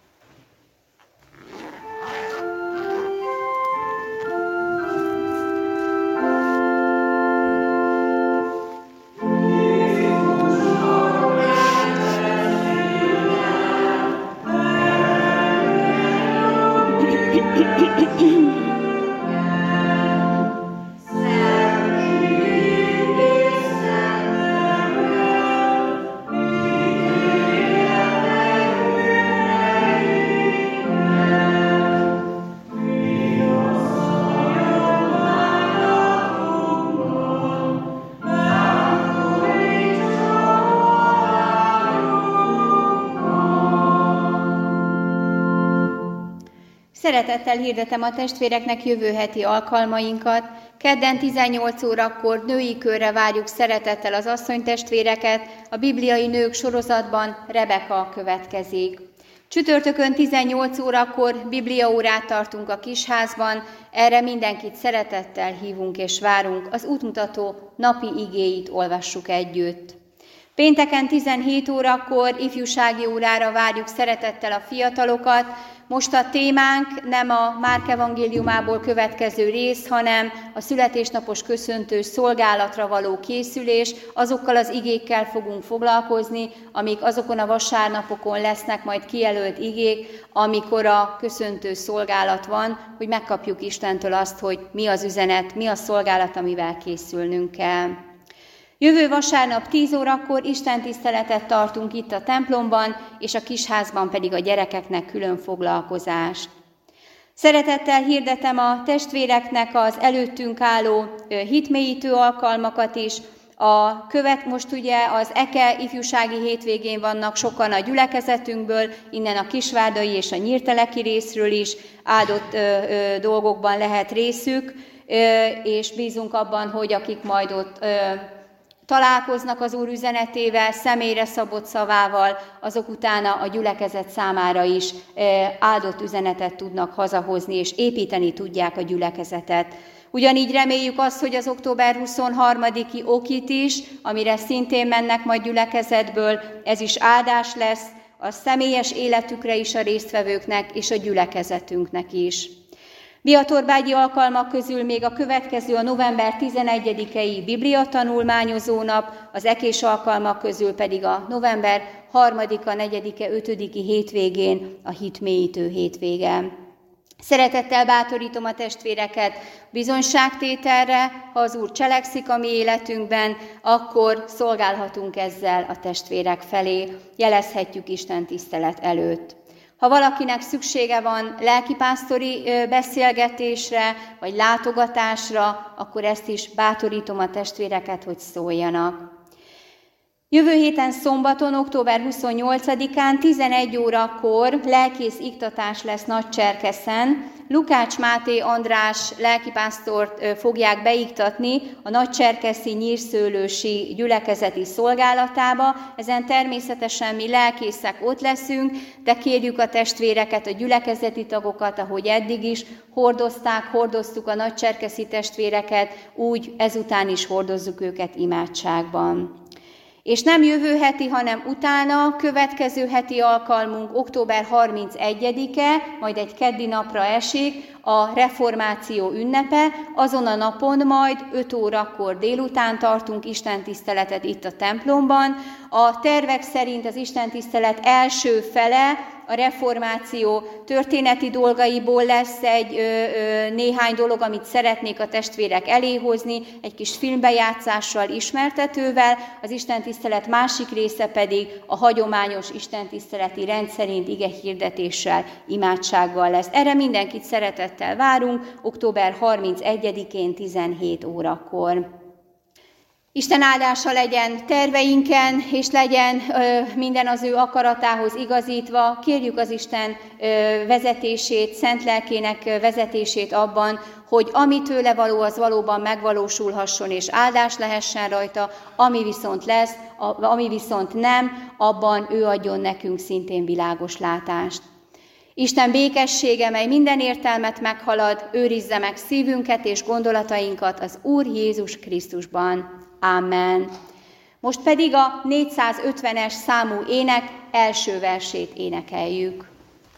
Szeretettel hirdetem a testvéreknek jövő heti alkalmainkat. Kedden 18 órakor női körre várjuk szeretettel az asszonytestvéreket, a bibliai nők sorozatban Rebeka következik. Csütörtökön 18 órakor bibliaórát tartunk a Kisházban, erre mindenkit szeretettel hívunk és várunk, az útmutató napi igéit olvassuk együtt. Pénteken 17 órakor ifjúsági órára várjuk szeretettel a fiatalokat, Most a témánk nem a Márk evangéliumából következő rész, hanem a születésnapos köszöntő szolgálatra való készülés. Azokkal az igékkel fogunk foglalkozni, amik azokon a vasárnapokon lesznek majd kijelölt igék, amikor a köszöntő szolgálat van, hogy megkapjuk Istentől azt, hogy mi az üzenet, mi a szolgálat, amivel készülnünk kell. Jövő vasárnap 10 órakor istentiszteletet tartunk itt a templomban, és a kisházban pedig a gyerekeknek külön foglalkozást. Szeretettel hirdetem a testvéreknek az előttünk álló hitmélyítő alkalmakat is. Most ugye az EKE ifjúsági hétvégén vannak sokan a gyülekezetünkből, innen a kisvárdai és a nyírteleki részről is áldott dolgokban lehet részük, és bízunk abban, hogy akik majd ott találkoznak az Úr üzenetével, személyre szabott szavával, azok utána a gyülekezet számára is áldott üzenetet tudnak hazahozni, és építeni tudják a gyülekezetet. Ugyanígy reméljük azt, hogy az október 23-i okit is, amire szintén mennek majd gyülekezetből, ez is áldás lesz a személyes életükre is a résztvevőknek, és a gyülekezetünknek is. Biatorbágyi alkalmak közül még a következő a november 11-i bibliatanulmányozó nap, az ekés alkalmak közül pedig a november 3-a, 4-e, 5-i hétvégén a hitmélyítő hétvége. Szeretettel bátorítom a testvéreket bizonyságtételre, ha az Úr cselekszik a mi életünkben, akkor szolgálhatunk ezzel a testvérek felé, jelezhetjük Isten tisztelet előtt. Ha valakinek szüksége van lelkipásztori beszélgetésre, vagy látogatásra, akkor ezt is bátorítom a testvéreket, hogy szóljanak. Jövő héten szombaton, október 28-án 11 órakor lelkész iktatás lesz Nagycserkeszen. Lukács Máté András lelkipásztort fogják beiktatni a nagycserkeszi nyírszőlősi gyülekezeti szolgálatába. Ezen természetesen mi lelkészek ott leszünk, de kérjük a testvéreket, a gyülekezeti tagokat, ahogy eddig is hordoztuk a nagycserkeszi testvéreket, úgy ezután is hordozzuk őket imádságban. És nem jövő heti, hanem utána, következő heti alkalmunk október 31-e, majd egy keddi napra esik, a reformáció ünnepe. Azon a napon majd 5 órakor délután tartunk istentiszteletet itt a templomban. A tervek szerint az istentisztelet első fele a reformáció történeti dolgaiból lesz néhány dolog, amit szeretnék a testvérek elé hozni, egy kis filmbejátszással, ismertetővel, az istentisztelet másik része pedig a hagyományos istentiszteleti rendszerint igehirdetéssel, imádsággal lesz. Erre mindenkit szeretettel várunk, október 31-én 17 órakor. Isten áldása legyen terveinken, és legyen minden az ő akaratához igazítva. Kérjük az Isten vezetését, szent lelkének vezetését abban, hogy ami tőle való, az valóban megvalósulhasson, és áldás lehessen rajta, ami viszont lesz, ami viszont nem, abban ő adjon nekünk szintén világos látást. Isten békessége, mely minden értelmet meghalad, őrizze meg szívünket és gondolatainkat az Úr Jézus Krisztusban. Amen. Most pedig a 450-es számú ének első versét énekeljük.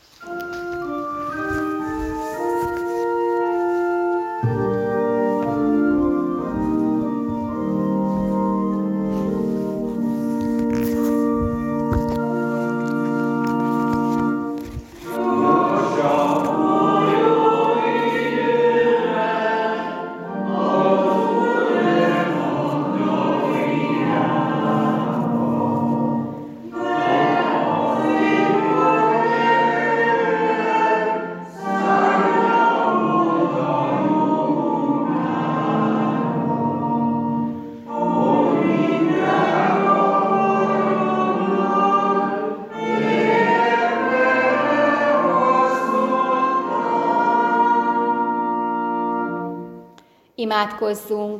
Imádkozzunk!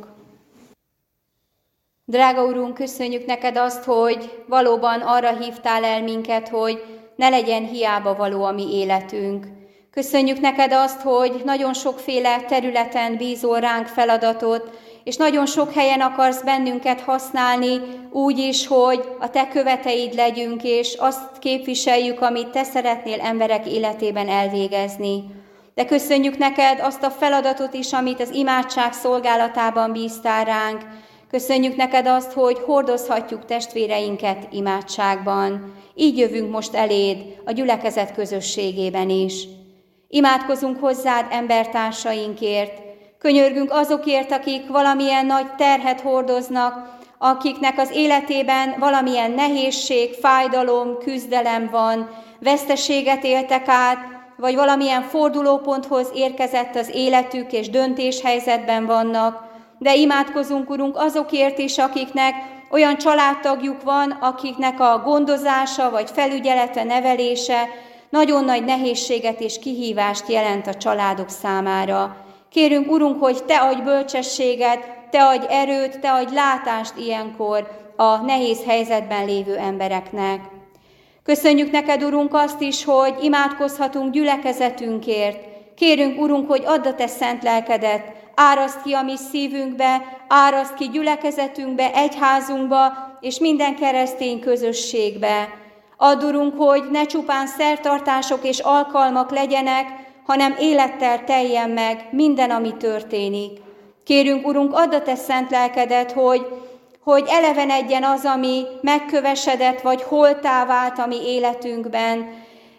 Drága Urunk, köszönjük neked azt, hogy valóban arra hívtál el minket, hogy ne legyen hiába való a mi életünk. Köszönjük neked azt, hogy nagyon sokféle területen bízol ránk feladatot, és nagyon sok helyen akarsz bennünket használni, úgy is, hogy a te követeid legyünk, és azt képviseljük, amit te szeretnél emberek életében elvégezni. De köszönjük neked azt a feladatot is, amit az imádság szolgálatában bíztál ránk. Köszönjük neked azt, hogy hordozhatjuk testvéreinket imádságban. Így jövünk most eléd a gyülekezet közösségében is. Imádkozunk hozzád embertársainkért. Könyörgünk azokért, akik valamilyen nagy terhet hordoznak, akiknek az életében valamilyen nehézség, fájdalom, küzdelem van, veszteséget éltek át, vagy valamilyen fordulóponthoz érkezett az életük, és döntéshelyzetben vannak. De imádkozunk, Urunk, azokért is, akiknek olyan családtagjuk van, akiknek a gondozása, vagy felügyelete, nevelése nagyon nagy nehézséget és kihívást jelent a családok számára. Kérünk, Urunk, hogy te adj bölcsességet, te adj erőt, te adj látást ilyenkor a nehéz helyzetben lévő embereknek. Köszönjük neked, Urunk, azt is, hogy imádkozhatunk gyülekezetünkért. Kérünk, Urunk, hogy add a te szent lelkedet, áraszt ki a mi szívünkbe, áraszt ki gyülekezetünkbe, egyházunkba és minden keresztény közösségbe. Add, Urunk, hogy ne csupán szertartások és alkalmak legyenek, hanem élettel teljen meg minden, ami történik. Kérünk, Urunk, add a te szent lelkedet, hogy elevenedjen az, ami megkövesedett, vagy holttá vált a mi életünkben.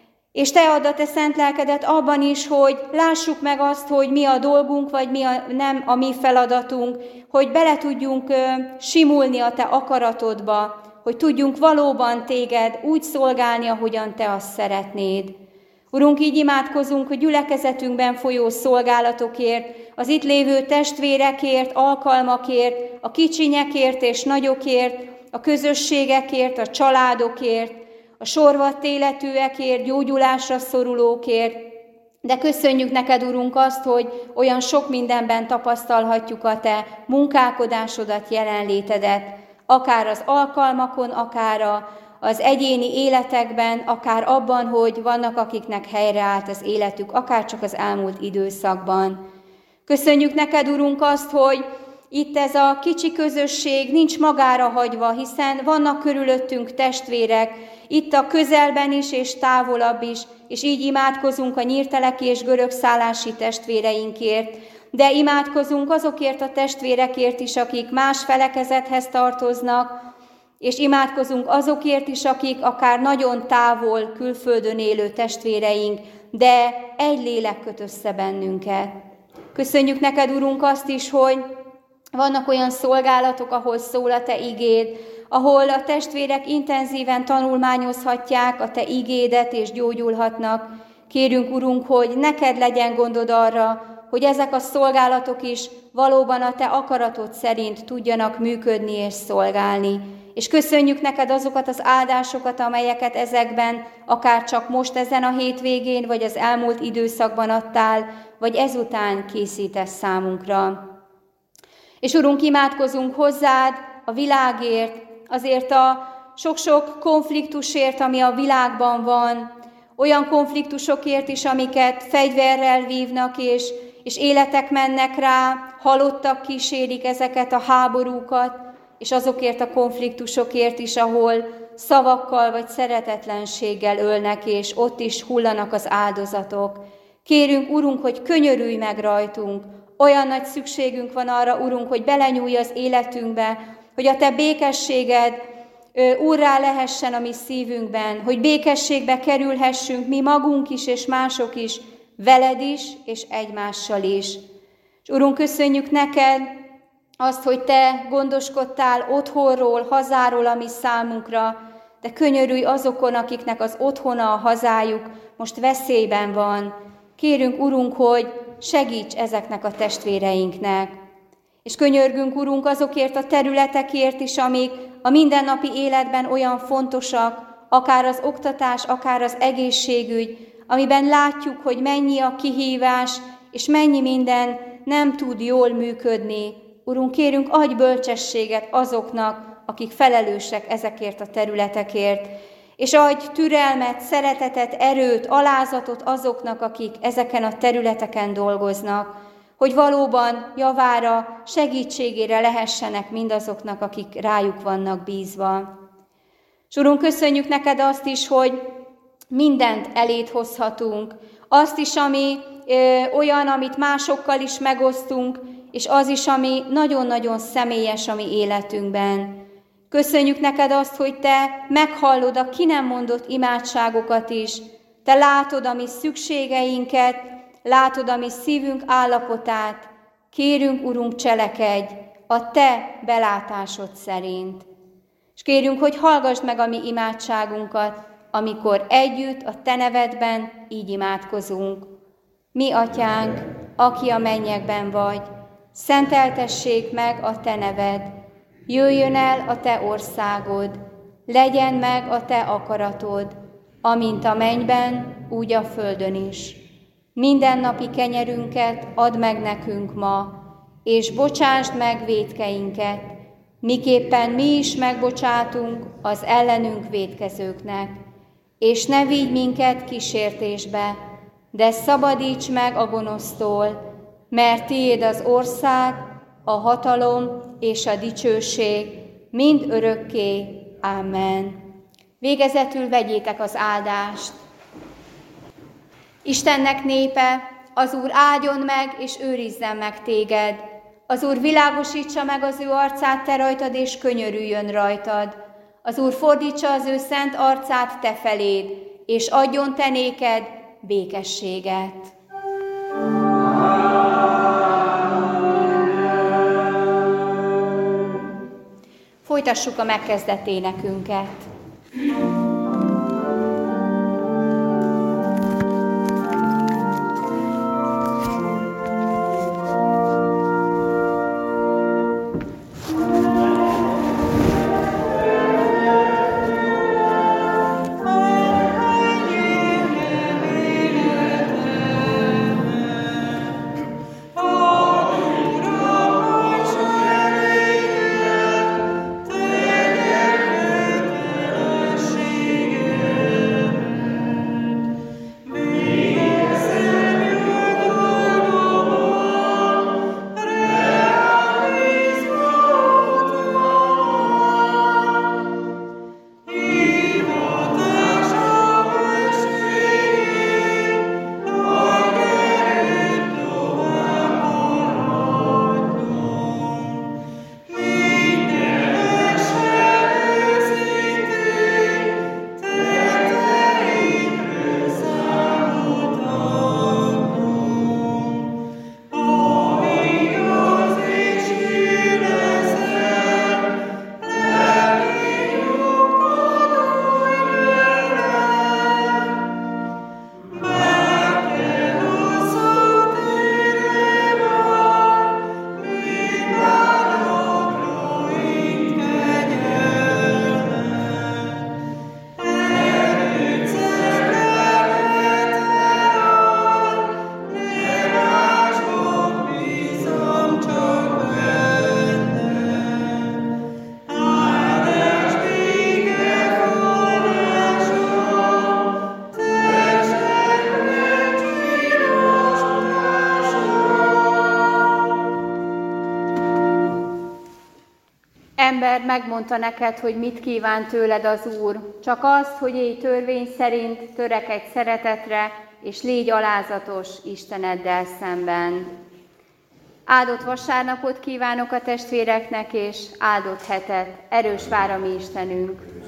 És te add a te szent lelkedet abban is, hogy lássuk meg azt, hogy mi a dolgunk, vagy mi nem a mi feladatunk, hogy bele tudjunk simulni a te akaratodba, hogy tudjunk valóban téged úgy szolgálni, ahogyan te azt szeretnéd. Urunk, így imádkozunk a gyülekezetünkben folyó szolgálatokért, az itt lévő testvérekért, alkalmakért, a kicsinyekért és nagyokért, a közösségekért, a családokért, a sorvadt életűekért, gyógyulásra szorulókért. De köszönjük neked, Urunk, azt, hogy olyan sok mindenben tapasztalhatjuk a te munkálkodásodat, jelenlétedet, akár az alkalmakon, akár az egyéni életekben, akár abban, hogy vannak, akiknek helyreállt az életük, akár csak az elmúlt időszakban. Köszönjük neked, Urunk, azt, hogy itt ez a kicsi közösség nincs magára hagyva, hiszen vannak körülöttünk testvérek, itt a közelben is és távolabb is, és így imádkozunk a nyírteleki és görögszállási testvéreinkért, de imádkozunk azokért a testvérekért is, akik más felekezethez tartoznak, és imádkozunk azokért is, akik akár nagyon távol, külföldön élő testvéreink, de egy lélek köt össze bennünket. Köszönjük neked, Urunk, azt is, hogy vannak olyan szolgálatok, ahol szól a te igéd, ahol a testvérek intenzíven tanulmányozhatják a te igédet és gyógyulhatnak. Kérünk, Urunk, hogy neked legyen gondod arra, hogy ezek a szolgálatok is valóban a te akaratod szerint tudjanak működni és szolgálni. És köszönjük neked azokat az áldásokat, amelyeket ezekben, akár csak most ezen a hétvégén, vagy az elmúlt időszakban adtál, vagy ezután készítesz számunkra. És Urunk, imádkozunk hozzád a világért, azért a sok-sok konfliktusért, ami a világban van, olyan konfliktusokért is, amiket fegyverrel vívnak, és életek mennek rá, halottak kísérik ezeket a háborúkat, és azokért a konfliktusokért is, ahol szavakkal vagy szeretetlenséggel ölnek, és ott is hullanak az áldozatok. Kérünk, Urunk, hogy könyörülj meg rajtunk. Olyan nagy szükségünk van arra, Urunk, hogy belenyúlj az életünkbe, hogy a te békességed úrrá lehessen a mi szívünkben, hogy békességbe kerülhessünk mi magunk is és mások is, veled is és egymással is. És Urunk, köszönjük neked azt, hogy te gondoskodtál otthonról, hazáról a mi számunkra, de könyörülj azokon, akiknek az otthona, a hazájuk most veszélyben van. Kérünk, Urunk, hogy segíts ezeknek a testvéreinknek. És könyörgünk, Urunk, azokért a területekért is, amik a mindennapi életben olyan fontosak, akár az oktatás, akár az egészségügy, amiben látjuk, hogy mennyi a kihívás, és mennyi minden nem tud jól működni. Urunk, kérünk, adj bölcsességet azoknak, akik felelősek ezekért a területekért, és adj türelmet, szeretetet, erőt, alázatot azoknak, akik ezeken a területeken dolgoznak, hogy valóban javára, segítségére lehessenek mindazoknak, akik rájuk vannak bízva. És Urunk, köszönjük neked azt is, hogy mindent eléd hozhatunk, azt is, ami olyan, amit másokkal is megosztunk, és az is, ami nagyon-nagyon személyes a mi életünkben. Köszönjük neked azt, hogy te meghallod a ki nem mondott imádságokat is, te látod a mi szükségeinket, látod a mi szívünk állapotát. Kérünk, Urunk, cselekedj a te belátásod szerint. És kérünk, hogy hallgassd meg a mi imádságunkat, amikor együtt a te nevedben így imádkozunk. Mi, Atyánk, aki a mennyekben vagy, szenteltessék meg a te neved, jöjjön el a te országod, legyen meg a te akaratod, amint a mennyben, úgy a földön is. Mindennapi kenyerünket add meg nekünk ma, és bocsásd meg vétkeinket, miképpen mi is megbocsátunk az ellenünk vétkezőknek. És ne vigy minket kísértésbe, de szabadíts meg a gonosztól, mert tiéd az ország, a hatalom és a dicsőség mind örökké. Amen. Végezetül vegyétek az áldást. Istennek népe, az Úr áldjon meg és őrizzen meg téged. Az Úr világosítsa meg az ő arcát te rajtad, és könyörüljön rajtad. Az Úr fordítsa az ő szent arcát te feléd, és adjon te néked békességet. Folytassuk a megkezdett énekünket. Ember megmondta neked, hogy mit kíván tőled az Úr, csak azt, hogy élj törvény szerint, törekedj szeretetre, és légy alázatos Isteneddel szemben. Áldott vasárnapot kívánok a testvéreknek, és áldott hetet. Erős vár a mi Istenünk!